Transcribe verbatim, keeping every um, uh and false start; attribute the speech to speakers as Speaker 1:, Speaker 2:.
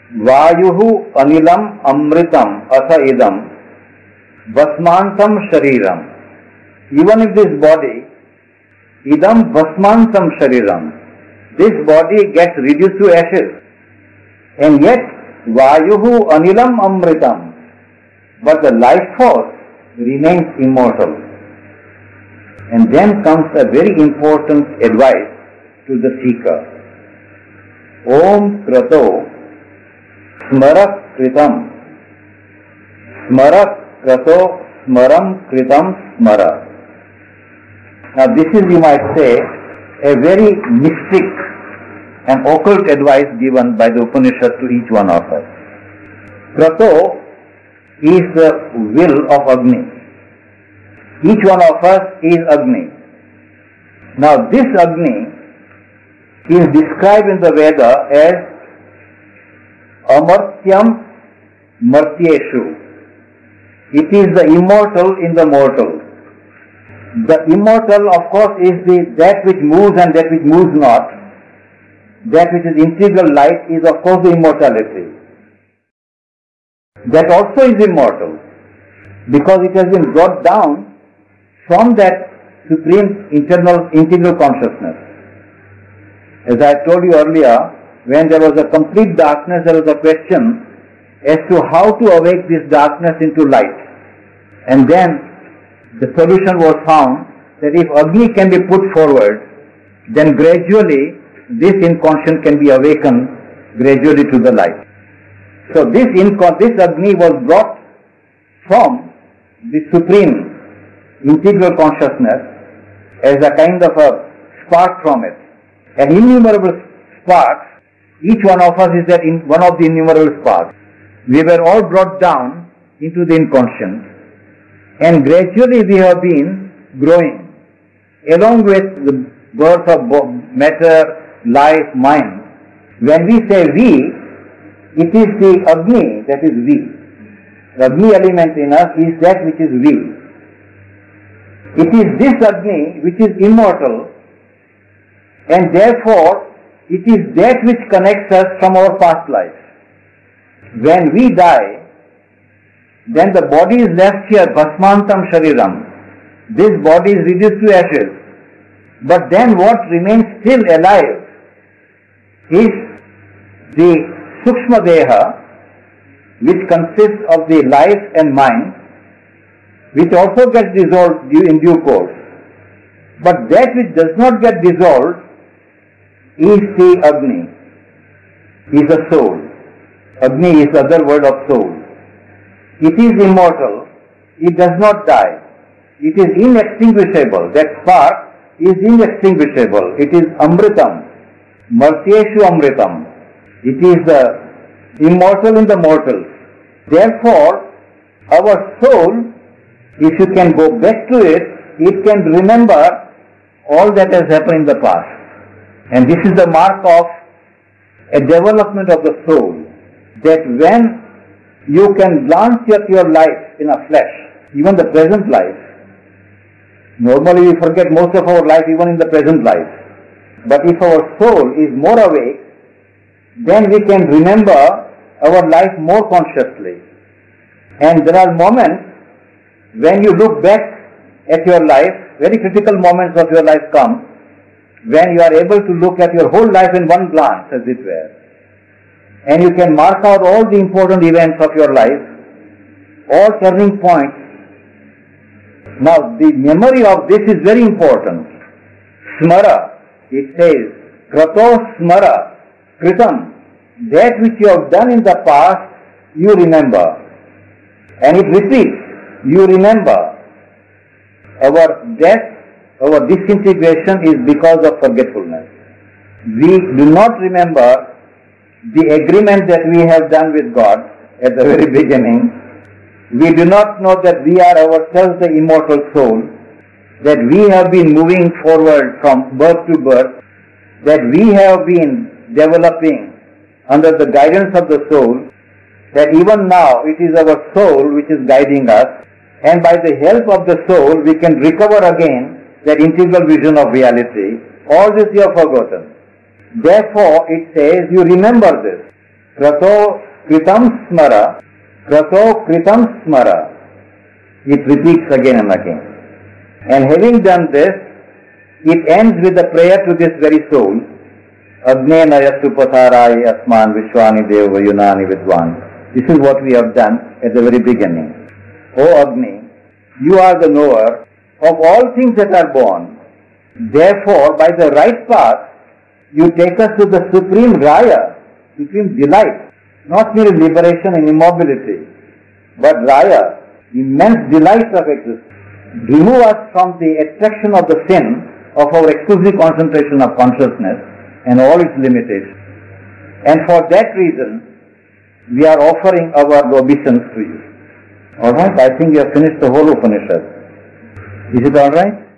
Speaker 1: Vayuhu anilam amritam asa idam vasmantam shariram. Even if this body, idam vasmantam shariram, this body gets reduced to ashes, and yet Vayuhu anilam amritam, but the life force remains immortal. And then comes a very important advice to the seeker. Om krato smarak kritam, smarak krato smaram kritam smara. Now this is, you might say, a very mystic and occult advice given by the Upanishad to each one of us. Krato is the will of Agni. Each one of us is Agni. Now this Agni is described in the Veda as Amartyam Martyeshu. It is the immortal in the mortal. The immortal, of course, is the that which moves and that which moves not. That which is integral light is, of course, the immortality. That also is immortal because it has been brought down from that supreme internal integral consciousness. As I told you earlier, when there was a complete darkness, there was a question as to how to awake this darkness into light. And then the solution was found that if Agni can be put forward, then gradually this inconscient can be awakened gradually to the light. So this, inco- this Agni was brought from the supreme integral consciousness as a kind of a spark from it. And innumerable sparks, each one of us is that in one of the innumerable sparks. We were all brought down into the inconscient, and gradually we have been growing along with the birth of matter, life, mind. When we say we, it is the Agni that is we. The Agni element in us is that which is we. It is this Agni which is immortal, and therefore it is that which connects us from our past life. When we die, then the body is left here, bhasmantam shariram. This body is reduced to ashes. But then what remains still alive is the sukshma deha, which consists of the life and mind, which also gets dissolved in due course. But that which does not get dissolved is the Agni, is the soul. Agni is the other word of soul. It is immortal, it does not die, it is inextinguishable. That spark is inextinguishable. It is Amritam, Martyeshu Amritam. It is the immortal in the mortals. Therefore, our soul, if you can go back to it, it can remember all that has happened in the past. And this is the mark of a development of the soul, that when you can glance at your life in a flash, even the present life. Normally we forget most of our life even in the present life. But if our soul is more awake, then we can remember our life more consciously. And there are moments when you look back at your life, very critical moments of your life come, when you are able to look at your whole life in one glance, as it were. And you can mark out all the important events of your life, all turning points. Now, the memory of this is very important. Smara, it says, krato smara, kritam, that which you have done in the past, you remember. And it repeats, you remember. Our death, our disintegration is because of forgetfulness. We do not remember the agreement that we have done with God at the very beginning. We do not know that we are ourselves the immortal soul, that we have been moving forward from birth to birth, that we have been developing under the guidance of the soul, that even now it is our soul which is guiding us, and by the help of the soul we can recover again that integral vision of reality. All this you have forgotten. Therefore, it says, you remember this. Krato kritam smara, krato kritam smara. It repeats again and again. And having done this, it ends with a prayer to this very soul. Agne nayastu patharai asman vishwani deva yunani vidwan. This is what we have done at the very beginning. O Agni, you are the knower of all things that are born. Therefore, by the right path, you take us to the supreme raya, supreme delight, not mere liberation and immobility, but raya, immense delight of existence. Remove us from the attraction of the sin of our exclusive concentration of consciousness and all its limitations. And for that reason, we are offering our obeisance to you. Alright, I think we have finished the whole Upanishad. Is it alright?